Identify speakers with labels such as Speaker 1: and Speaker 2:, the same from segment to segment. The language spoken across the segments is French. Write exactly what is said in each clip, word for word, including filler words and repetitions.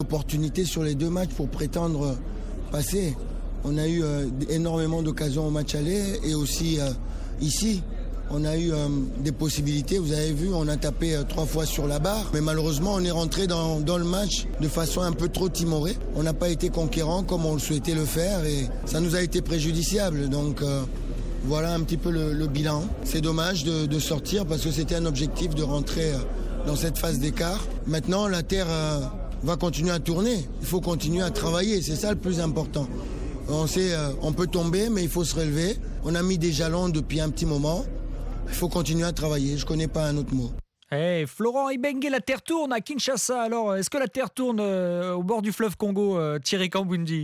Speaker 1: Opportunité sur les deux matchs pour prétendre passer. On a eu euh, énormément d'occasions au match aller et aussi euh, ici. On a eu euh, des possibilités, vous avez vu, on a tapé euh, trois fois sur la barre. Mais malheureusement, on est rentré dans, dans le match de façon un peu trop timorée. On n'a pas été conquérant comme on le souhaitait le faire et ça nous a été préjudiciable. Donc euh, voilà un petit peu le, le bilan. C'est dommage de, de sortir parce que c'était un objectif de rentrer euh, dans cette phase d'écart. Maintenant, la Terre euh, va continuer à tourner. Il faut continuer à travailler, c'est ça le plus important. On sait, euh, on peut tomber, mais il faut se relever. On a mis des jalons depuis un petit moment. Il faut continuer à travailler. Je ne connais pas un autre mot.
Speaker 2: Hey, Florent Ibenge, la terre tourne à Kinshasa. Alors, est-ce que la terre tourne euh, au bord du fleuve Congo, euh, Thierry Kambundi?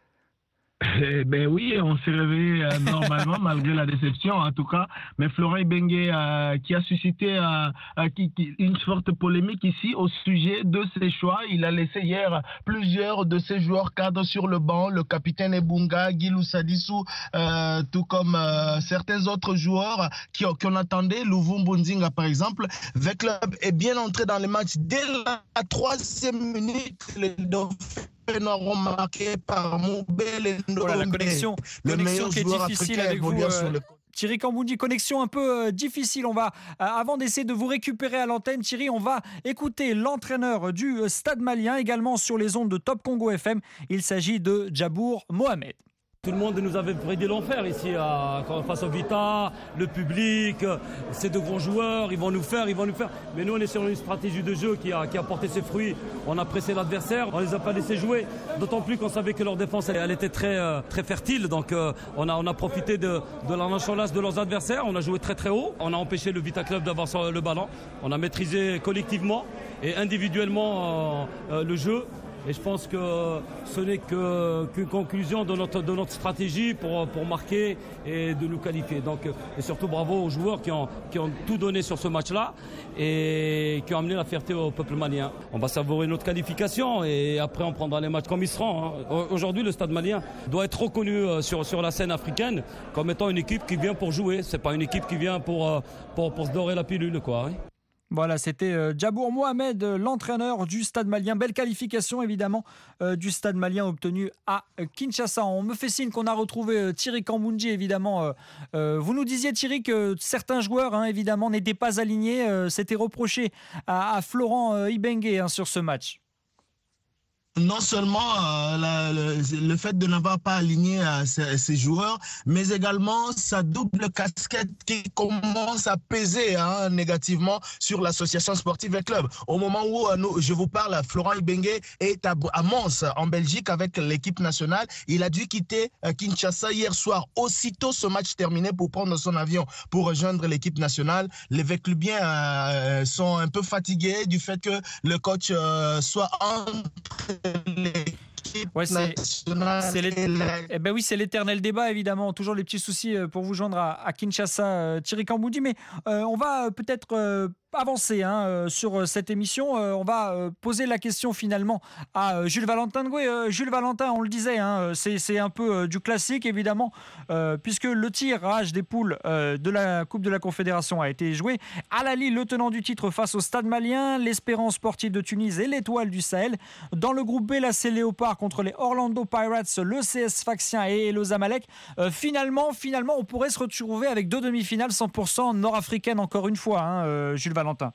Speaker 3: Eh ben oui, on s'est réveillé euh, normalement malgré la déception en tout cas. Mais Florent Ibenge euh, qui a suscité euh, euh, qui, qui, une forte polémique ici au sujet de ses choix. Il a laissé hier plusieurs de ses joueurs cadres sur le banc, le capitaine Ebunga, Guilou Sadissou, euh, tout comme euh, certains autres joueurs qui, qu'on attendait. Louvou Mbonzinga par exemple. Le club est bien entré dans le match dès la troisième minute. Les Dauphins remarqué par Moubel
Speaker 2: voilà, la connexion,
Speaker 3: le
Speaker 2: connexion qui est difficile avec vous, euh,
Speaker 3: le...
Speaker 2: Thierry Kambundi. Connexion un peu euh, difficile. On va, euh, avant d'essayer de vous récupérer à l'antenne, Thierry, on va écouter l'entraîneur du euh, Stade Malien, également sur les ondes de Top Congo F M. Il s'agit de Djabour Mohamed.
Speaker 4: Tout le monde nous avait prédit l'enfer ici à, face au Vita, le public, ces deux grands joueurs, ils vont nous faire, ils vont nous faire. Mais nous on est sur une stratégie de jeu qui a, qui a porté ses fruits. On a pressé l'adversaire, on les a pas laissés jouer. D'autant plus qu'on savait que leur défense elle, elle était très, très fertile. Donc euh, on, a, on a profité de, de la nonchalance de leurs adversaires. On a joué très très haut. On a empêché le Vita Club d'avoir le ballon. On a maîtrisé collectivement et individuellement euh, euh, le jeu. Et je pense que ce n'est que, qu'une conclusion de notre, de notre stratégie pour, pour marquer et de nous qualifier. Donc, et surtout bravo aux joueurs qui ont, qui ont tout donné sur ce match-là et qui ont amené la fierté au peuple malien. On va savourer notre qualification et après on prendra les matchs comme ils seront. Hein. Aujourd'hui, le Stade malien doit être reconnu sur, sur la scène africaine comme étant une équipe qui vient pour jouer. Ce n'est pas une équipe qui vient pour, pour, pour se dorer la pilule, quoi. Hein.
Speaker 2: Voilà, c'était euh, Djabour Mohamed, euh, l'entraîneur du Stade Malien. Belle qualification, évidemment, euh, du Stade Malien obtenue à euh, Kinshasa. On me fait signe qu'on a retrouvé euh, Thierry Kambundi, évidemment. Euh, euh, vous nous disiez, Thierry, que certains joueurs, hein, évidemment, n'étaient pas alignés. Euh, c'était reproché à, à Florent euh, Ibenge hein, sur ce match.
Speaker 3: Non seulement euh, la, le, le fait de n'avoir pas aligné euh, ces, ces joueurs, mais également sa double casquette qui commence à peser hein, négativement sur l'association sportive et club. Au moment où euh, nous, je vous parle, Florent Ibenge est à, à Mons, en Belgique, avec l'équipe nationale. Il a dû quitter euh, Kinshasa hier soir, aussitôt ce match terminé, pour prendre son avion pour rejoindre l'équipe nationale. Les Véclubiens euh, sont un peu fatigués du fait que le coach euh, soit entre
Speaker 2: Ouais, c'est, c'est, eh ben oui, c'est l'éternel débat, évidemment. Toujours les petits soucis pour vous joindre à, à Kinshasa, euh, Thierry Kambundi. Mais euh, on va peut-être euh, avancer hein, euh, sur cette émission. Euh, on va euh, poser la question finalement à euh, Jules Valentin Ngoué. Euh, Jules Valentin, on le disait, hein, c'est, c'est un peu euh, du classique, évidemment, euh, puisque le tirage des poules euh, de la Coupe de la Confédération a été joué. Al Ahly, le tenant du titre face au Stade Malien, l'Espérance sportive de Tunis et l'Étoile du Sahel. Dans le groupe B, la C Léopard contre les Orlando Pirates, le C S Sfaxien et le Zamalek. Euh, finalement, finalement, on pourrait se retrouver avec deux demi-finales cent pour cent nord-africaines encore une fois, hein, euh, Jules Valentin.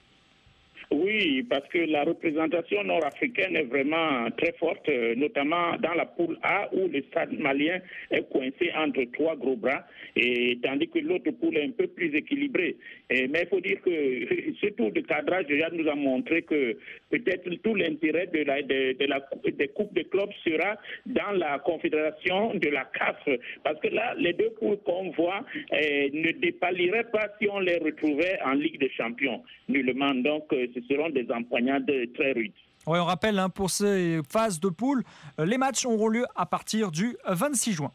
Speaker 5: Oui, parce que la représentation nord-africaine est vraiment très forte, notamment dans la poule A où le Stade malien est coincé entre trois gros bras, et tandis que l'autre poule est un peu plus équilibrée. Et, mais il faut dire que ce tour de cadrage déjà nous a montré que peut-être tout l'intérêt de la, de, de la, des coupes de clubs sera dans la confédération de la C A F, parce que là, les deux poules qu'on voit eh, ne dépaliraient pas si on les retrouvait en Ligue des Champions, nullement. Donc, ce seront des empoignades très rudes.
Speaker 2: Oui, on rappelle hein, pour ces phases de poule, les matchs auront lieu à partir du vingt-six juin.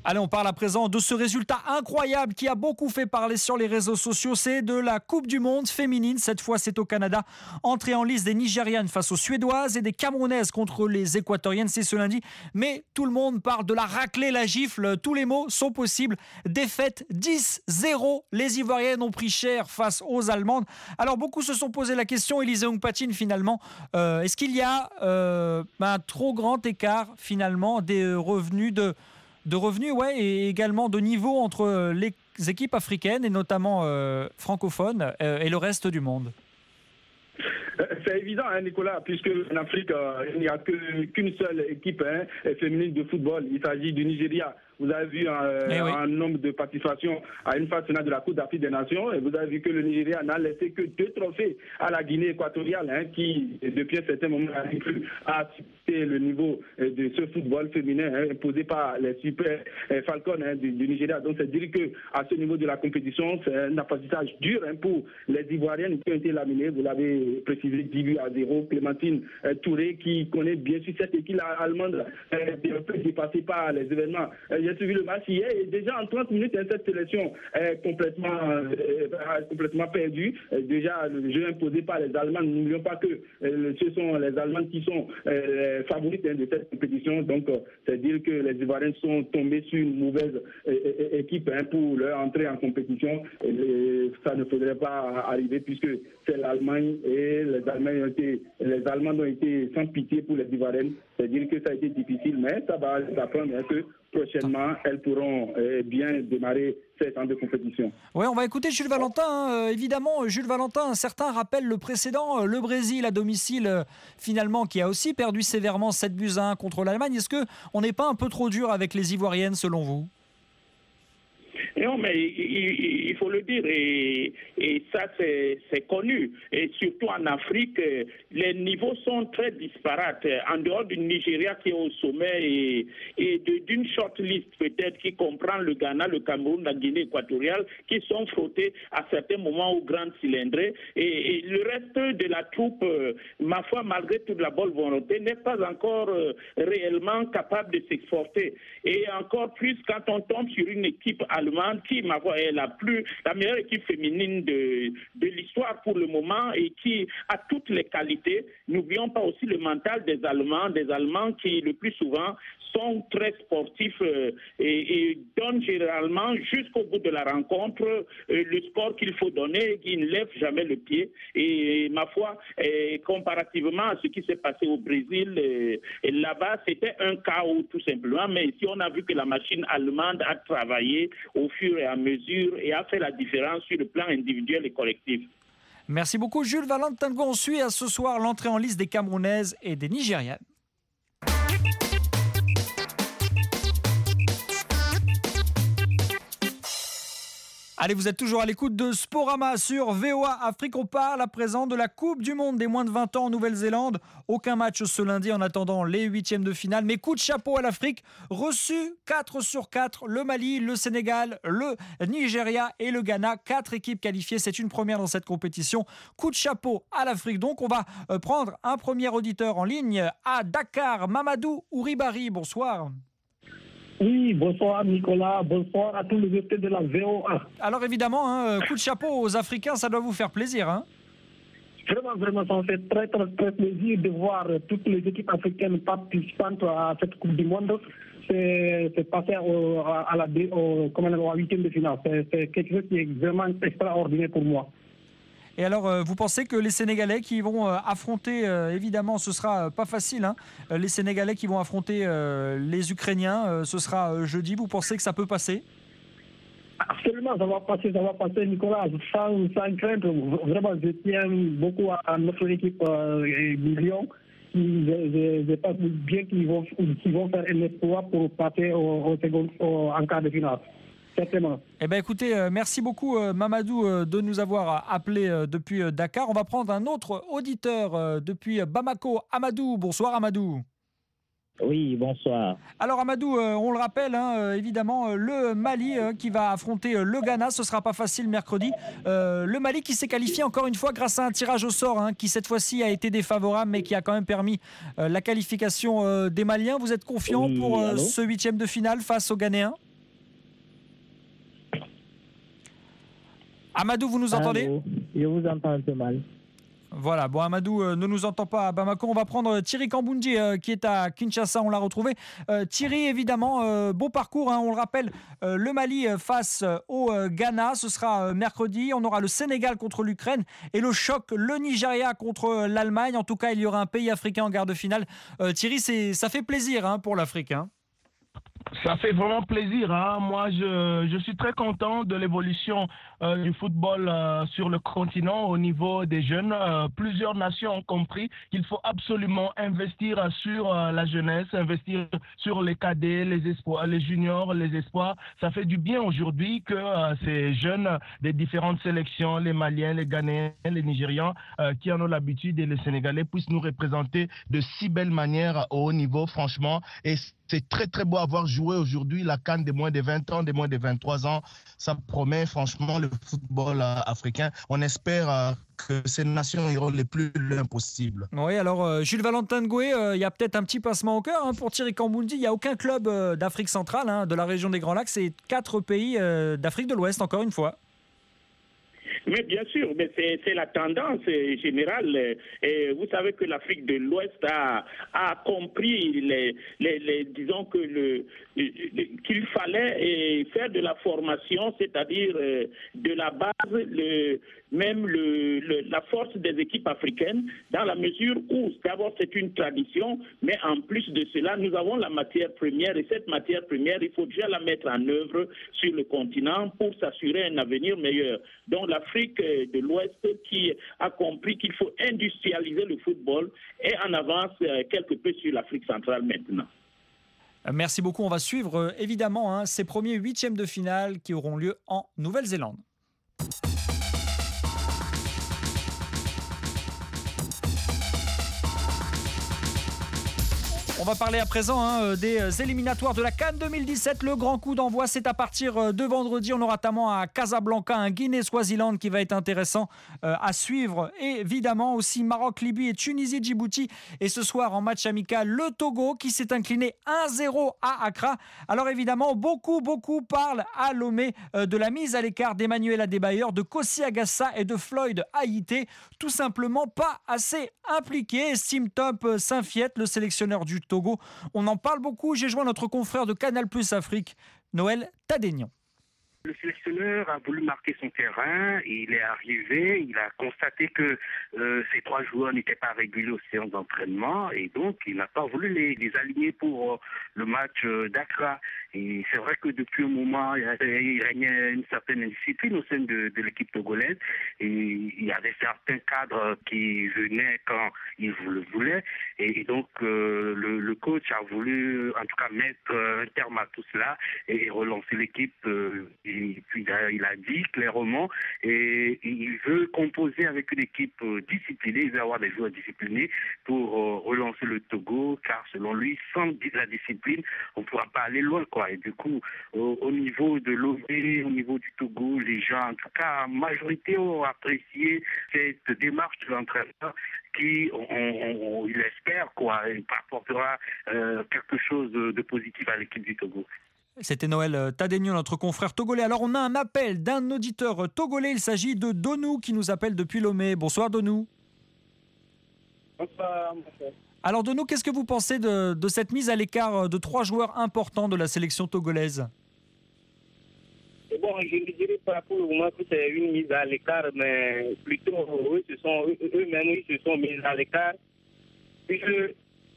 Speaker 2: Allez, on parle à présent de ce résultat incroyable qui a beaucoup fait parler sur les réseaux sociaux. C'est de la Coupe du Monde féminine. Cette fois, c'est au Canada. Entrée en lice des Nigérianes face aux Suédoises et des Camerounaises contre les Équatoriennes. C'est ce lundi. Mais tout le monde parle de la raclée, la gifle. Tous les mots sont possibles. Défaite dix zéro. Les Ivoiriennes ont pris cher face aux Allemandes. Alors, beaucoup se sont posé la question, Élisée Ongpatine, finalement. Euh, est-ce qu'il y a euh, un trop grand écart, finalement, des revenus de... de revenus, ouais, et également de niveau entre les équipes africaines et notamment euh, francophones euh, et le reste du monde?
Speaker 6: C'est évident, hein, Nicolas, puisque en Afrique, euh, il n'y a que, qu'une seule équipe hein, féminine de football. Il s'agit du Nigeria. Vous avez vu un, eh oui. un nombre de participations à une phase finale de la Coupe d'Afrique des Nations et vous avez vu que le Nigeria n'a laissé que deux trophées à la Guinée équatoriale hein, qui, depuis un certain moment, n'arrive plus à supporter le niveau de ce football féminin hein, imposé par les super Falcons hein, du, du Nigeria. Donc, c'est dire qu'à ce niveau de la compétition, c'est un apprentissage dur hein, pour les Ivoiriennes qui ont été laminées. Vous l'avez précisé, dix buts à zéro. Clémentine euh, Touré, qui connaît bien sûr cette équipe allemande, euh, un peu dépassée par les événements. Euh, J'ai suivi le match hier et déjà en trente minutes, cette sélection est complètement, euh, complètement perdue. Euh, déjà, le jeu imposé par les Allemands, n'oublions pas que euh, ce sont les Allemands qui sont euh, favorites hein, de cette compétition. Donc, euh, c'est dire que les Ivoiriens sont tombés sur une mauvaise euh, équipe hein, pour leur entrée en compétition. Et, et ça ne faudrait pas arriver puisque c'est l'Allemagne et les Allemands ont été, les Allemands ont été sans pitié pour les Ivoiriennes. C'est dire que ça a été difficile, mais ça va s'apprendre hein, que prochainement, elles pourront euh, bien démarrer cette année de compétition.
Speaker 2: Oui, on va écouter Jules Valentin. Hein. Euh, évidemment, Jules Valentin, certains rappellent le précédent, euh, le Brésil à domicile, euh, finalement, qui a aussi perdu sévèrement sept buts à un contre l'Allemagne. Est-ce qu'on n'est pas un peu trop dur avec les Ivoiriennes, selon vous?
Speaker 5: Non, mais il, il faut le dire, et, et ça c'est, c'est connu. Et surtout en Afrique, les niveaux sont très disparates. En dehors du Nigeria qui est au sommet et, et de, d'une short list peut-être qui comprend le Ghana, le Cameroun, la Guinée équatoriale, qui sont frottés à certains moments aux grandes cylindrées. Et, et le reste de la troupe, euh, ma foi, malgré toute la bonne volonté, n'est pas encore euh, réellement capable de s'exporter. Et encore plus quand on tombe sur une équipe allemande qui, ma foi, est la plus, la meilleure équipe féminine de, de l'histoire pour le moment et qui a toutes les qualités. N'oublions pas aussi le mental des Allemands, des Allemands qui, le plus souvent, sont très sportifs euh, et, et donnent généralement jusqu'au bout de la rencontre euh, le score qu'il faut donner, qui ne lèvent jamais le pied. Et, ma foi, et comparativement à ce qui s'est passé au Brésil, et, et là-bas, c'était un chaos tout simplement. Mais ici, on a vu que la machine allemande a travaillé au fur et à mesure et a fait la différence sur le plan individuel et collectif.
Speaker 2: Merci beaucoup Jules Valentin. On suit à ce soir l'entrée en liste des Camerounaises et des Nigérianes. Allez, vous êtes toujours à l'écoute de Sporama sur V O A Afrique. On parle à présent de la Coupe du Monde des moins de vingt ans en Nouvelle-Zélande. Aucun match ce lundi en attendant les huitièmes de finale. Mais coup de chapeau à l'Afrique. Reçu quatre sur quatre. Le Mali, le Sénégal, le Nigeria et le Ghana. Quatre équipes qualifiées. C'est une première dans cette compétition. Coup de chapeau à l'Afrique. Donc, on va prendre un premier auditeur en ligne à Dakar. Mamadou Ouribari, bonsoir.
Speaker 7: Oui, bonsoir Nicolas, bonsoir à tous les invités de la V O A.
Speaker 2: Alors évidemment, hein, coup de chapeau aux Africains, ça doit vous faire plaisir. Hein.
Speaker 7: Vraiment, vraiment, ça me fait très, très, très plaisir de voir toutes les équipes africaines participantes à cette Coupe du Monde. C'est, c'est passé au, à la au, comment on, à huitième de finale. C'est, c'est quelque chose qui est vraiment extraordinaire pour moi.
Speaker 2: Et alors, euh, vous pensez que les Sénégalais qui vont euh, affronter, euh, évidemment, ce sera euh, pas facile, hein, euh, les Sénégalais qui vont affronter euh, les Ukrainiens, euh, ce sera euh, jeudi, vous pensez que ça peut passer ?
Speaker 7: Absolument, ça va passer, ça va passer, Nicolas, sans, sans crainte. Vraiment, je tiens beaucoup à notre équipe euh, Lyon. Je, je, je pense bien qu'ils vont, qu'ils vont faire un exploit pour passer au, au second, au, en quart de finale. Certainement.
Speaker 2: Eh ben écoutez, euh, merci beaucoup euh, Mamadou euh, de nous avoir appelé euh, depuis euh, Dakar. On va prendre un autre auditeur euh, depuis Bamako, Amadou. Bonsoir Amadou.
Speaker 8: Oui, bonsoir.
Speaker 2: Alors Amadou, euh, on le rappelle, hein, euh, évidemment, euh, le Mali euh, qui va affronter euh, le Ghana, ce ne sera pas facile mercredi. Euh, le Mali qui s'est qualifié encore une fois grâce à un tirage au sort, hein, qui cette fois-ci a été défavorable, mais qui a quand même permis euh, la qualification euh, des Maliens. Vous êtes confiant
Speaker 8: oui,
Speaker 2: pour euh, ce huitième de finale face aux Ghanéens ? Amadou, vous nous entendez?
Speaker 8: Allô, je vous entends un peu mal.
Speaker 2: Voilà, bon, Amadou euh, ne nous entend pas à Bamako. On va prendre Thierry Kamboundji euh, qui est à Kinshasa, on l'a retrouvé. Euh, Thierry, évidemment, euh, beau parcours, hein, on le rappelle, euh, le Mali euh, face euh, au euh, Ghana, ce sera euh, mercredi. On aura le Sénégal contre l'Ukraine et le choc, le Nigeria contre euh, l'Allemagne. En tout cas, il y aura un pays africain en quart de finale. Euh, Thierry, c'est, ça fait plaisir hein, pour l'Afrique. Hein.
Speaker 3: Ça fait vraiment plaisir. Hein. Moi, je, je suis très content de l'évolution euh, du football euh, sur le continent au niveau des jeunes. Euh, plusieurs nations ont compris qu'il faut absolument investir sur euh, la jeunesse, investir sur les cadets, les espoirs, les juniors, les espoirs. Ça fait du bien aujourd'hui que euh, ces jeunes des différentes sélections, les Maliens, les Ghanéens, les Nigérians, euh, qui en ont l'habitude, et les Sénégalais puissent nous représenter de si belle manière au haut niveau, franchement. Et c'est très très beau à voir jouer aujourd'hui la CAN des moins de vingt ans, des moins de vingt-trois ans. Ça promet franchement le football euh, africain. On espère euh, que ces nations iront le plus loin possible.
Speaker 2: Oui, alors euh, Jules Valentin Ngoué, euh, il y a peut-être un petit passement au cœur hein, pour Thierry Kamboundji. Il n'y a aucun club euh, d'Afrique centrale, hein, de la région des Grands Lacs. C'est quatre pays euh, d'Afrique de l'Ouest, encore une fois.
Speaker 5: Mais bien sûr, mais c'est, c'est la tendance générale. Et vous savez que l'Afrique de l'Ouest a, a compris, les, les, les, disons que le, qu'il fallait faire de la formation, c'est-à-dire de la base, le, même le, le, la force des équipes africaines, dans la mesure où d'abord c'est une tradition, mais en plus de cela, nous avons la matière première, et cette matière première, il faut déjà la mettre en œuvre sur le continent pour s'assurer un avenir meilleur. Donc l'Afrique de l'Ouest qui a compris qu'il faut industrialiser le football et en avance quelque peu sur l'Afrique centrale maintenant.
Speaker 2: Merci beaucoup. On va suivre évidemment hein, ces premiers huitièmes de finale qui auront lieu en Nouvelle-Zélande. On va parler à présent hein, des éliminatoires de la CAN deux mille dix-sept. Le grand coup d'envoi, c'est à partir de vendredi. On aura notamment à Casablanca un Guinée-Swaziland qui va être intéressant euh, à suivre. Et évidemment aussi Maroc, Libye et Tunisie, Djibouti. Et ce soir en match amical, le Togo qui s'est incliné un zéro à Accra. Alors évidemment, beaucoup, beaucoup parlent à Lomé euh, de la mise à l'écart d'Emmanuel Adebayor, de Kossi Agassa et de Floyd Haïté. Tout simplement pas assez impliqué, estime Top Saint-Fiet, le sélectionneur du Togo. On en parle beaucoup. J'ai joint notre confrère de Canal Plus Afrique, Noël Tadénian.
Speaker 9: Le sélectionneur a voulu marquer son terrain, il est arrivé, il a constaté que euh, ces trois joueurs n'étaient pas réguliers aux séances d'entraînement et donc il n'a pas voulu les, les aligner pour euh, le match euh, d'Accra. Et c'est vrai que depuis un moment, il, il régnait une certaine indiscipline au sein de, de l'équipe togolaise et il y avait certains cadres qui venaient quand ils le voulaient et, et donc euh, le, le coach a voulu en tout cas mettre un terme à tout cela et relancer l'équipe. Euh, Et puis il a dit clairement et il veut composer avec une équipe disciplinée, il veut avoir des joueurs disciplinés pour relancer le Togo, car selon lui, sans la discipline, on ne pourra pas aller loin, quoi. Et du coup, au, au niveau de Lomé, au niveau du Togo, les gens, en tout cas, en majorité, ont apprécié cette démarche de l'entraîneur qui, on, on, on, il espère, quoi, apportera euh, quelque chose de, de positif à l'équipe du Togo.
Speaker 2: C'était Noël Tadénion, notre confrère togolais. Alors, on a un appel d'un auditeur togolais. Il s'agit de Donou qui nous appelle depuis Lomé. Bonsoir, Donou.
Speaker 10: Bonsoir.
Speaker 2: Alors, Donou, qu'est-ce que vous pensez de, de cette mise à l'écart de trois joueurs importants de la sélection togolaise ?
Speaker 10: Bon, je ne dirais pas pour le moment que c'est une mise à l'écart, mais plutôt eux, ce sont, eux-mêmes, ils se sont mis à l'écart. Puis, je...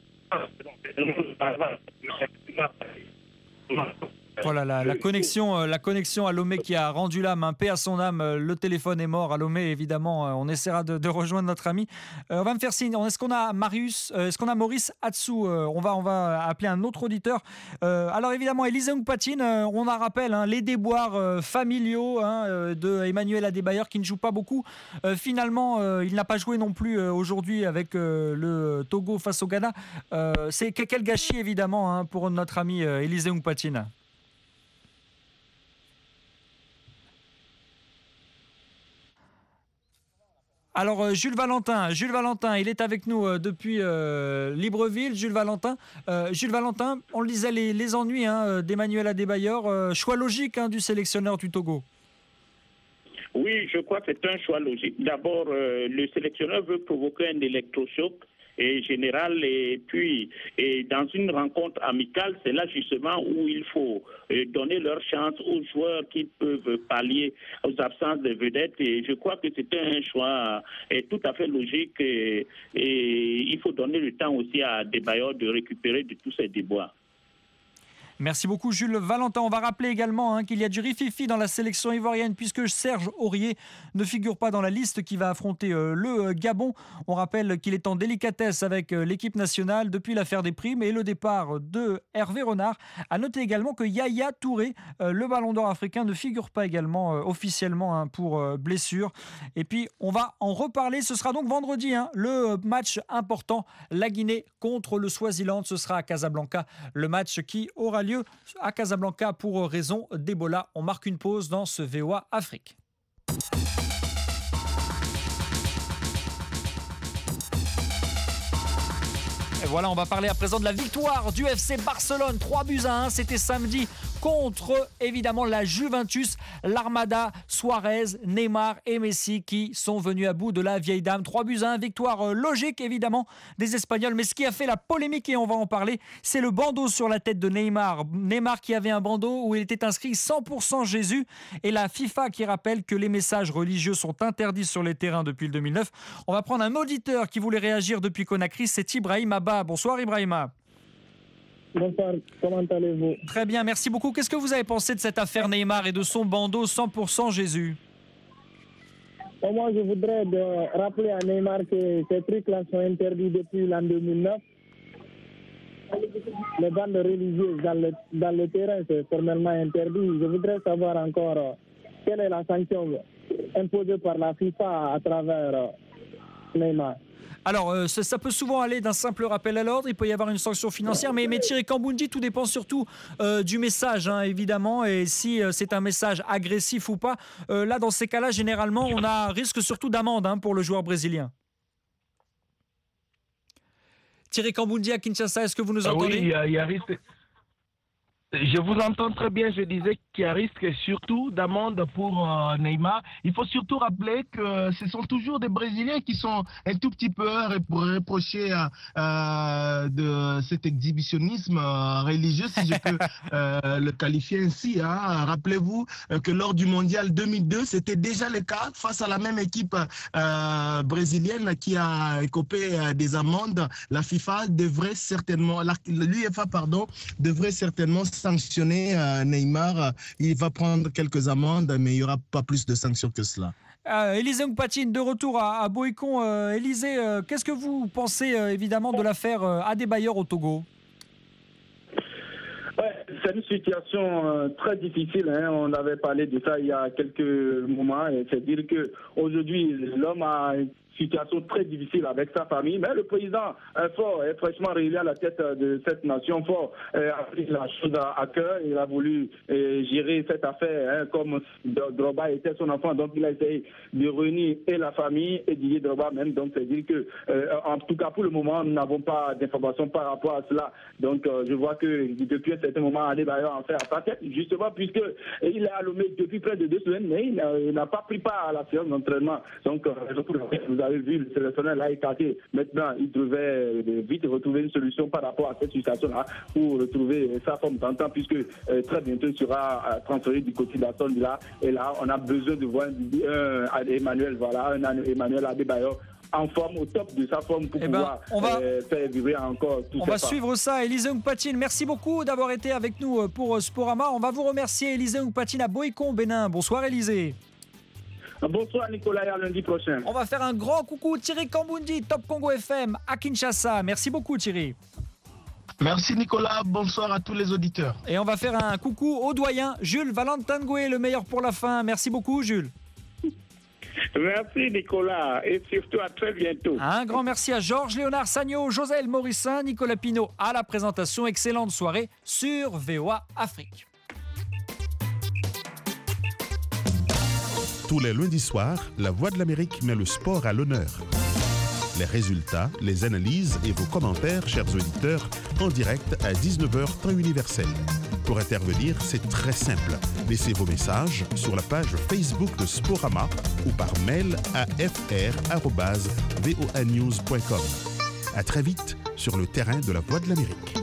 Speaker 2: Voilà, la, la, connexion, la connexion à Lomé qui a rendu l'âme, un paix à son âme. Le téléphone est mort à Lomé, évidemment. On essaiera de, de rejoindre notre ami. Euh, on va me faire signe. Est-ce qu'on a Marius, euh, est-ce qu'on a Maurice Atsou euh, on, va, on va appeler un autre auditeur. Euh, alors évidemment, Élisée Ngpatine, euh, on en rappelle hein, les déboires euh, familiaux hein, euh, de Emmanuel Adebayor qui ne joue pas beaucoup. Euh, finalement, euh, il n'a pas joué non plus euh, aujourd'hui avec euh, le Togo face au Ghana. Euh, c'est quel gâchis évidemment hein, pour notre ami euh, Élisée Ngpatine. Alors euh, Jules Valentin, Jules Valentin, il est avec nous euh, depuis euh, Libreville. Jules Valentin, euh, Jules Valentin, on le disait les, les ennuis hein, d'Emmanuel Adebayor, euh, choix logique hein, du sélectionneur du Togo.
Speaker 5: Oui, je crois que c'est un choix logique. D'abord, euh, le sélectionneur veut provoquer un électrochoc et général, et puis et dans une rencontre amicale, c'est là justement où il faut euh, donner leur chance aux joueurs qui peuvent pallier aux absences de vedettes, et je crois que c'était un choix euh, tout à fait logique, et, et il faut donner le temps aussi à Adebayor de récupérer de tous ces déboires.
Speaker 2: Merci beaucoup Jules Valentin. On va rappeler également hein, qu'il y a du rififi dans la sélection ivoirienne puisque Serge Aurier ne figure pas dans la liste qui va affronter euh, le euh, Gabon. On rappelle qu'il est en délicatesse avec euh, l'équipe nationale depuis l'affaire des primes et le départ de Hervé Renard. À noter également que Yaya Touré, euh, le ballon d'or africain, ne figure pas également euh, officiellement hein, pour euh, blessure. Et puis on va en reparler. Ce sera donc vendredi hein, le match important. La Guinée contre le Swaziland. Ce sera à Casablanca. Le match qui aura lieu à Casablanca pour raison d'Ebola. On marque une pause dans ce V O A Afrique. Et voilà, on va parler à présent de la victoire du F C Barcelone. trois buts à un, c'était samedi contre évidemment la Juventus, l'Armada, Suarez, Neymar et Messi qui sont venus à bout de la vieille dame. trois buts à un, victoire logique évidemment des Espagnols. Mais ce qui a fait la polémique, et on va en parler, c'est le bandeau sur la tête de Neymar. Neymar qui avait un bandeau où il était inscrit cent pour cent Jésus, et la FIFA qui rappelle que les messages religieux sont interdits sur les terrains depuis le deux mille neuf. On va prendre un auditeur qui voulait réagir depuis Conakry, c'est Ibrahim Abba. Bonsoir Ibrahima.
Speaker 8: Bonsoir, comment allez-vous?
Speaker 2: Très bien, merci beaucoup. Qu'est-ce que vous avez pensé de cette affaire Neymar et de son bandeau cent pour cent Jésus?
Speaker 8: Bon, moi, je voudrais de rappeler à Neymar que ces trucs-là sont interdits depuis l'an deux mille neuf. Les bandes religieuses dans le, dans le terrain, c'est formellement interdit. Je voudrais savoir encore euh, quelle est la sanction imposée par la FIFA à travers euh, Neymar.
Speaker 2: Alors, euh, ça, ça peut souvent aller d'un simple rappel à l'ordre, il peut y avoir une sanction financière, mais, mais Thierry Kambundi, tout dépend surtout euh, du message, hein, évidemment, et si euh, c'est un message agressif ou pas. Euh, là, dans ces cas-là, généralement, on a un risque surtout d'amende hein, pour le joueur brésilien. Thierry Kambundi à Kinshasa, est-ce que vous nous entendez?
Speaker 3: Oui, il y a, il y a risque. Je vous entends très bien, je disais qu'il y a risque surtout d'amende pour euh, Neymar. Il faut surtout rappeler que ce sont toujours des Brésiliens qui sont un tout petit peu reprochés euh, de cet exhibitionnisme euh, religieux, si je peux euh, le qualifier ainsi. Hein. Rappelez-vous que lors du Mondial deux mille deux, c'était déjà le cas face à la même équipe euh, brésilienne qui a écopé euh, des amendes. La FIFA devrait certainement, l'UEFA pardon, devrait certainement sanctionner euh, Neymar. Il va prendre quelques amendes, mais il n'y aura pas plus de sanctions que cela.
Speaker 2: Euh, Élisée Nkpatine, de retour à, à Boïcon. Euh, Élisée, euh, qu'est-ce que vous pensez euh, évidemment de l'affaire euh, Adebayor au Togo?
Speaker 6: Ouais, c'est une situation euh, très difficile. Hein. On avait parlé de ça il y a quelques moments. Et c'est dire qu'aujourd'hui, l'homme a une situation très difficile avec sa famille. Mais le président est fort, est fraîchement réélu à la tête de cette nation fort, euh, a pris la chose à, à cœur. Il a voulu euh, gérer cette affaire hein, comme Drogba était son enfant. Donc il a essayé de réunir et la famille et Didier Drogba même. Donc c'est dire que, euh, en tout cas pour le moment, nous n'avons pas d'informations par rapport à cela. Donc euh, je vois que depuis un certain moment, Adebayor en fait à sa tête, justement puisque il est allumé depuis près de deux semaines, mais il n'a, il n'a pas pris part à la séance d'entraînement. Donc euh, vous avez vu, le sélectionneur l'a écarté. Maintenant, il devait vite retrouver une solution par rapport à cette situation-là pour retrouver sa forme d'antan, puisque euh, très bientôt il sera euh, transféré du côté d'Aston Villa. Et là, on a besoin de voir un, un Emmanuel, voilà, un Emmanuel Adebayor en forme, au top de sa forme pour eh pouvoir ben, on va, euh, faire vibrer encore tout ça.
Speaker 2: On va suivre ça. Élisée Nkpatine, merci beaucoup d'avoir été avec nous pour Sporama. On va vous remercier, Élisée Nkpatine à Boïcon, Bénin. Bonsoir Élisée.
Speaker 6: Bonsoir Nicolas, et à lundi prochain.
Speaker 2: On va faire un grand coucou Thierry Kambundi, Top Congo F M à Kinshasa. Merci beaucoup Thierry.
Speaker 3: Merci Nicolas, bonsoir à tous les auditeurs.
Speaker 2: Et on va faire un coucou au doyen Jules Valentin Ngoué, le meilleur pour la fin. Merci beaucoup Jules.
Speaker 5: Merci Nicolas et surtout à très bientôt.
Speaker 2: Un grand merci à Georges Léonard Sagno, Joselle Morissin, Nicolas Pinault à la présentation. Excellente soirée sur V O A Afrique.
Speaker 11: Tous les lundis soirs, La Voix de l'Amérique met le sport à l'honneur. Les résultats, les analyses et vos commentaires, chers auditeurs, en direct à dix-neuf heures temps universel. Pour intervenir, c'est très simple. Laissez vos messages sur la page Facebook de Sporama ou par mail à f r arobase voa news point com. À très vite sur le terrain de la Voix de l'Amérique.